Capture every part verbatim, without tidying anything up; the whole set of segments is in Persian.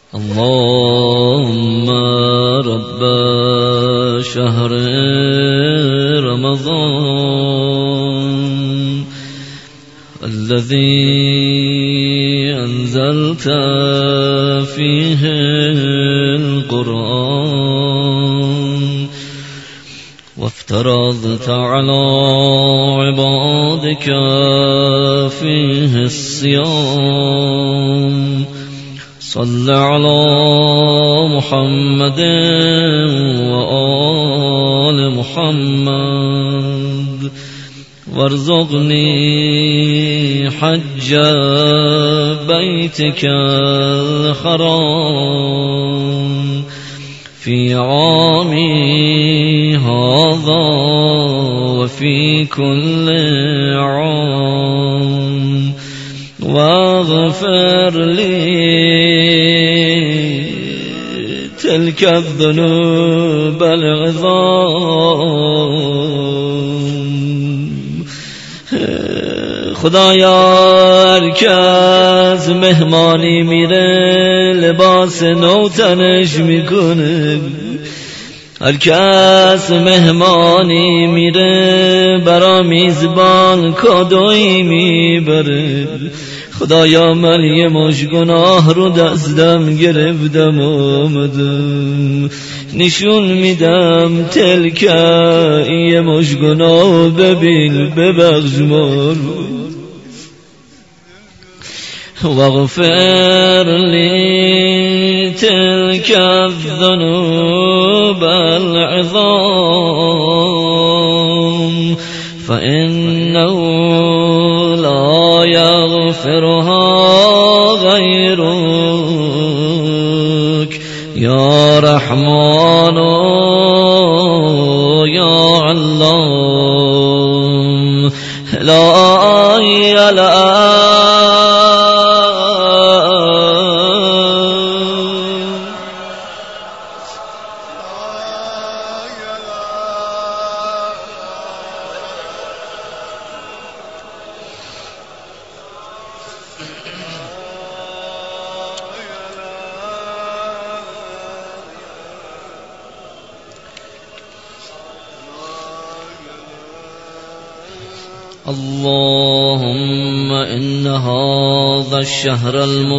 اللهم رب شهر رمضان الذي أنزلت فيه القرآن وافترضت على عبادك فيه الصيام صل على محمد وآل محمد وارزقني حج بيتك الحرام في عامي هذا وفي كل عام واغفر لي تلك الذنوب العظام. خدایا هر کس مهمانی میره لباس نو تنش میکنه، هر کس مهمانی میره برا میزبان کادویی میبره. خدایا من یه مش گناه رو دستم گرفتم آمدم نشون میدم تلکه یه مش گناه ببین ببخش ما رو واغفر لی تلک الذنوب العظام فإنه لا يغفرها غيرك يا رحمن يا علام. لا إله اللهم إن هذا الشهر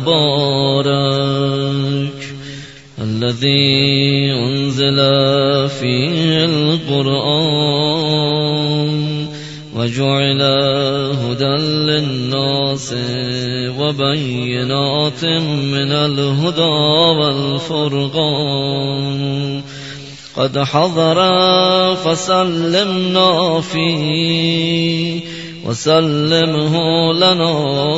المبارك الذي أنزل فيه القرآن وجعل هدى للناس وبينات من الهدى والفرقان قد حضر فسلمنا فيه وسلمه لنا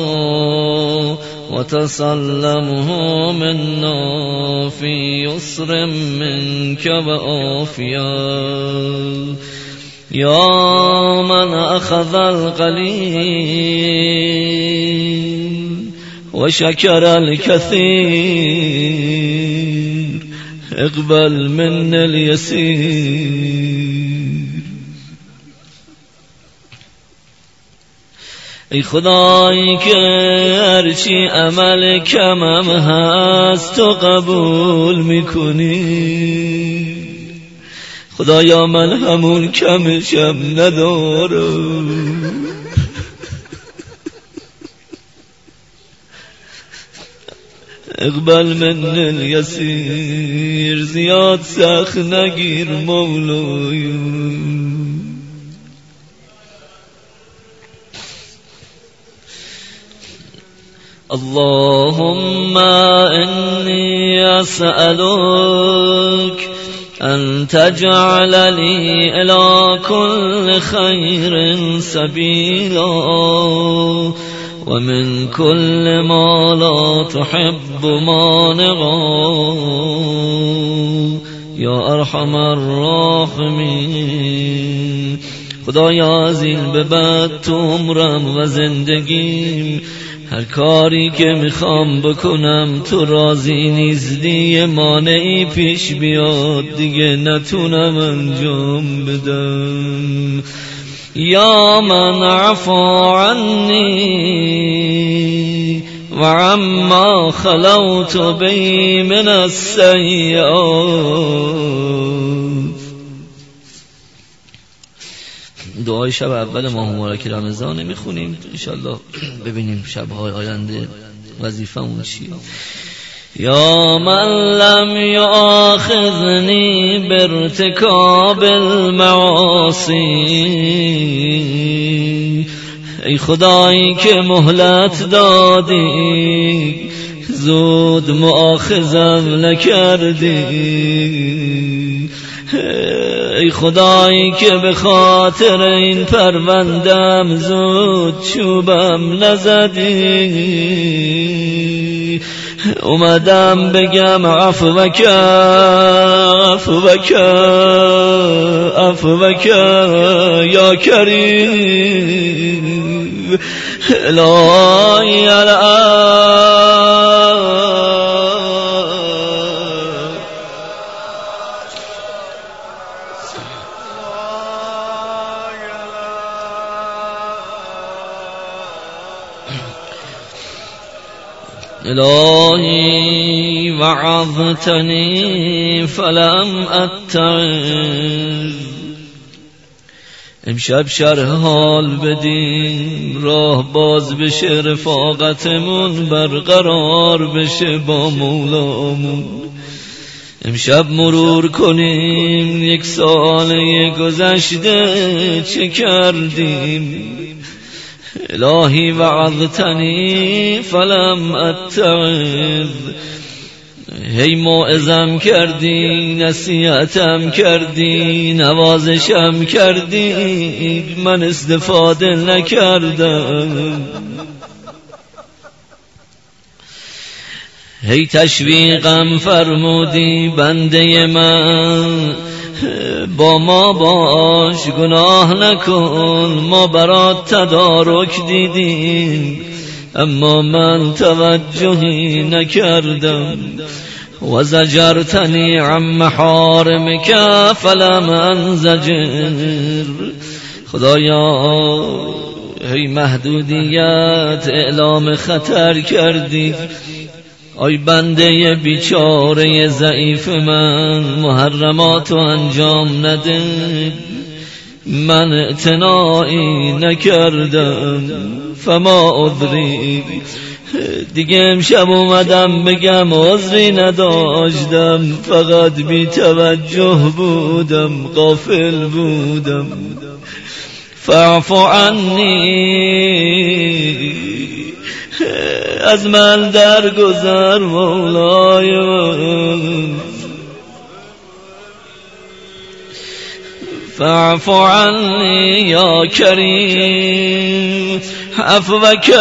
وتسلمه منا في يسر منك وعافية يا من أخذ القليل وشكر الكثير اقبل من اليسير. ای خدایی که هرچی عمل کمم هست تو قبول میکنی. خدایا من همون کمشم ندارم، اقبل من الیسیر زیاد سخت نگیر مولای. اللهم إني أسألك أن تجعل لي إلى كل خير سبيلا ومن كل ما لا تحب مانعا يا أرحم الراحمين. خدایا از این به بعد تو عمرم و زندگیم هر کاری که میخوام بکنم تو راضی نیستی مانعی پیش بیاد دیگه نتونم انجام بدم. یا من عفا عنی وعما خلوت به من السیئات. دعای شب اول ماه مبارک رمضان میخونیم انشالله، ببینیم شب‌های آینده وظیفمون چیه. یا من لم یؤاخذنی بارتکاب المعاصی، ای خدایی که مهلت دادی زود مؤاخذم نکردی، ای خدایی که به خاطر این پروندم زود چوبم نزدی، اومدم بگم عفوک عفوک عفوک یا کریم الهی الهی وعظتنی فلم اتعظ. امشب شرح حال بدیم، راه باز بشه، رفاقتمون برقرار بشه با مولامون. امشب مرور کنیم یک ساله گذشته چه کردیم. الهی وعظتنی فلم اتعظ، هی موعظم کردی، نصیحتم کردی، نوازشم کردی، من استفاده نکردم. هی تشویقم فرمودی بنده من، با ما باش گناه نکن، ما برات تدارک دیدیم اما من توجهی نکردم. و زجرتنی عن محارمک فلم انزجر. خدایا هی محدودیت اعلام خطر کردی، آی بنده بیچاره ضعیف من، محرماتو انجام نده، من اعتنایی نکردم، فما عذری. دیگه امشب اومدم بگم عذری نداشتم، فقط بی توجه بودم، غافل بودم. فاعف عنی، از من درگذر مولای من. فاعف عنی یا کریم عفوک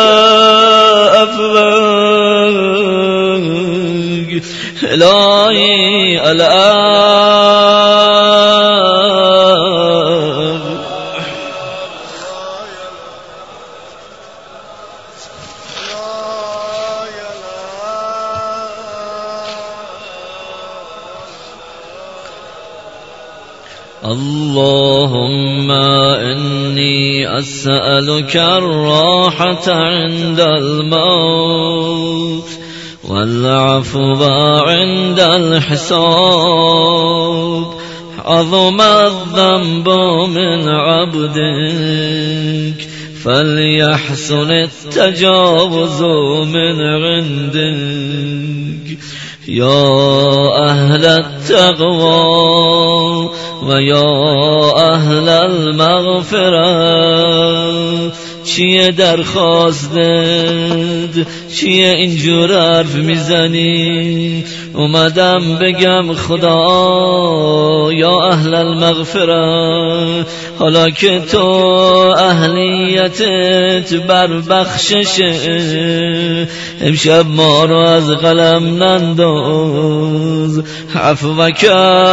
عفوک الهی الآن. اللهم إني أسألك الراحة عند الموت والعفو عند الحساب. عظم الذنب من عبدك فليحسن التجاوز من عندك. يا أهل التقوى ويا أهل المغفرة، چیه درخواستت؟ چیه اینجور حرف میزنی؟ اومدم بگم خدا یا اهل المغفرة، حالا که تو اهلیتت بر بخششه، امشب ما رو از قلم ننداز. عفوک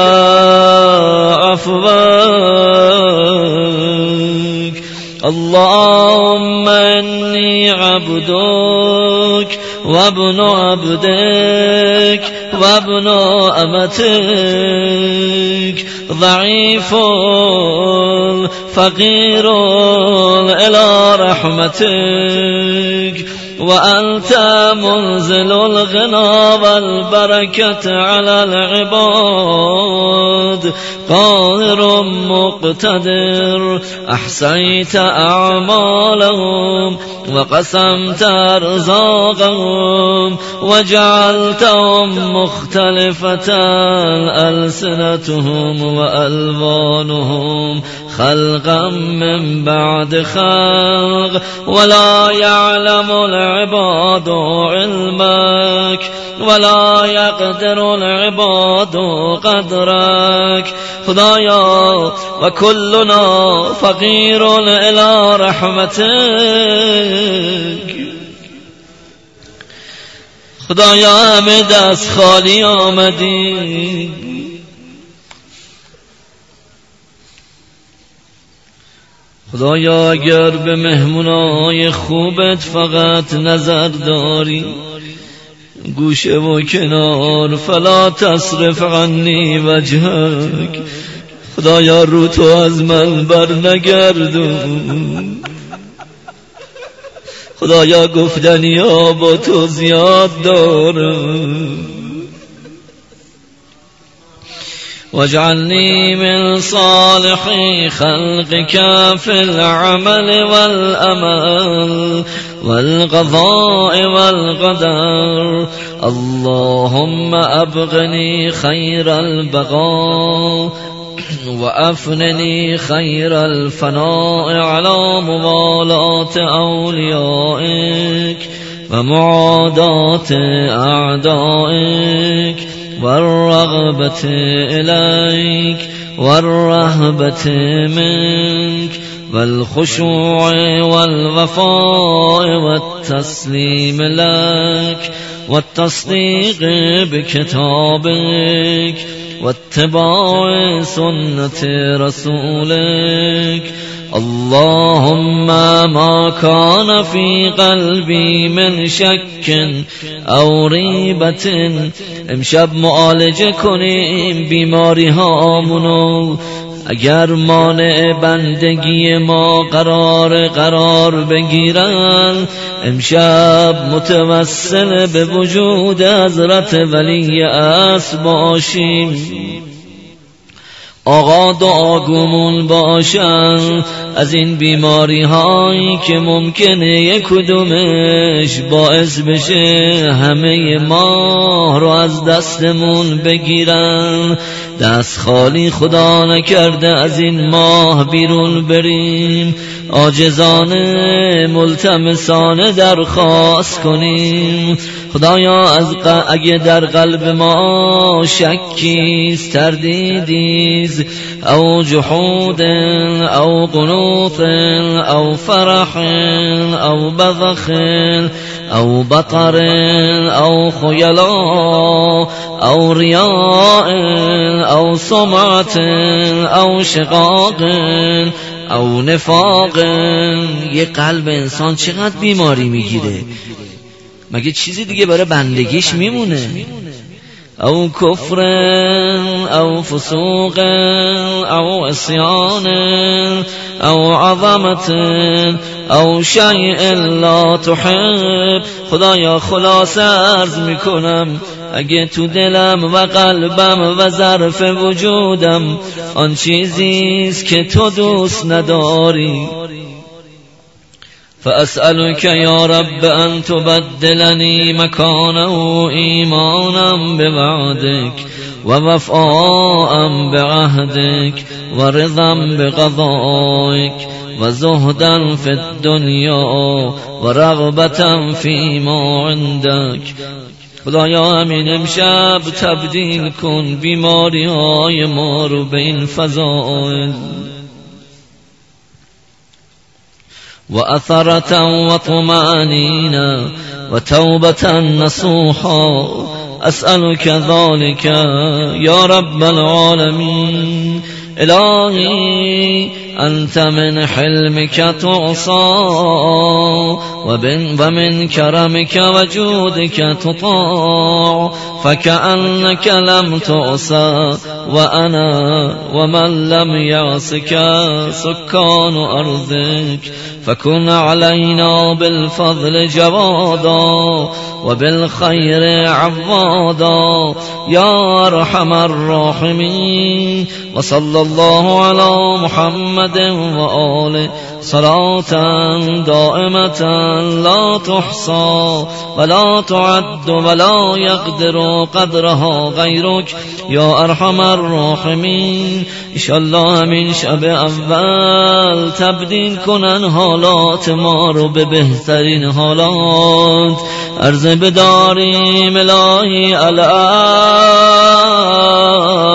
عفوک. اللهم إني عبدك وابن عبدك وابن أمتك، ضعيف فقير إلى رحمتك، وأنت منزل الغنى والبركة على العباد قاهر مقتدر أحصيت أعمالهم وقسمت أرزاقهم وجعلتهم مختلفة ألسنتهم وألوانهم خلقا من بعد خلق ولا يعلم العباد علمك ولا يقدر العباد قدرك خدایا و كلنا فقیر الى رحمتك خدایا همه دست خالی آمدی خدایا اگر به مهمونای خوبت فقط نظر داری گوشه و کنار فلا تصرف عنی وجهک خدایا رو تو از من بر نگردون خدایا گفتنی ها با تو زیاد دارم واجعلني من صالح خلقك في العمل والأمل والقضاء والقدر اللهم أبغني خير البقاء وأفنني خير الفناء على موالاة أوليائك ومعاداة أعدائك والرغبة إليك والرهبة منك والخشوع والوفاء والتسليم لك والتصديق بكتابك واتباع سنة رسولك اللهم ما كان في قلبي من شك او ریبت امشب معالجه کنیم بیماری هامونو اگر مانع بندگی ما قرار قرار بگیرن امشب متوسل به وجود حضرت ولی اصل باشیم آقا دعاگومون باشن از این بیماری هایی که ممکنه یک کدومش باعث بشه همه ما رو از دستمون بگیرن دست خالی خدا نکرده از این ماه بیرون بریم عاجزانه ملتمسانه درخواست کنیم خدایا از ق... اگه در قلب ما شکیست تردیدیست او جحود او قنوط او فرح او بذخ او بطر او خیلا او ریاء او سمعت او شقاق او نفاق یه قلب انسان چقدر بیماری میگیره مگه چیزی دیگه برای بندگیش میمونه او کفر او فسوق او عصیان او عظمت او شیء لا تحب خدایا خلاصه عرض میکنم اگه تو دلم و قلبم و ظرف وجودم آن چیزیست که تو دوست نداری فأسألك يا رب أن تبدلني مكانه إيمانا بوعدك ووفاء بعهدك ورضا بقضائك وزهدا في الدنيا ورغبة فيما عندك خدایا همین امشب تبدیل کن بیماری های ما رو به این فضائل وأثرة وطمأنينة وتوبة نصوحا أسألك ذلك يا رب العالمين إلهي أنت من حلمك تعصى ومن كرمك وجودك تطاع فكأنك لم تعصى وأنا ومن لم يعصك سكان أرضك فكن علينا بالفضل جوادا وبالخير عوادا يا أرحم الراحمين. وصلى الله على محمد وآله صلاة دائمة لا تحصى ولا تعد ولا يقدر قدرها غيرك يا أرحم الراحمين. انشالله همین شب اول تبدیل کنن حالات ما رو به بهترین حالات. عرض بداریم الهی الان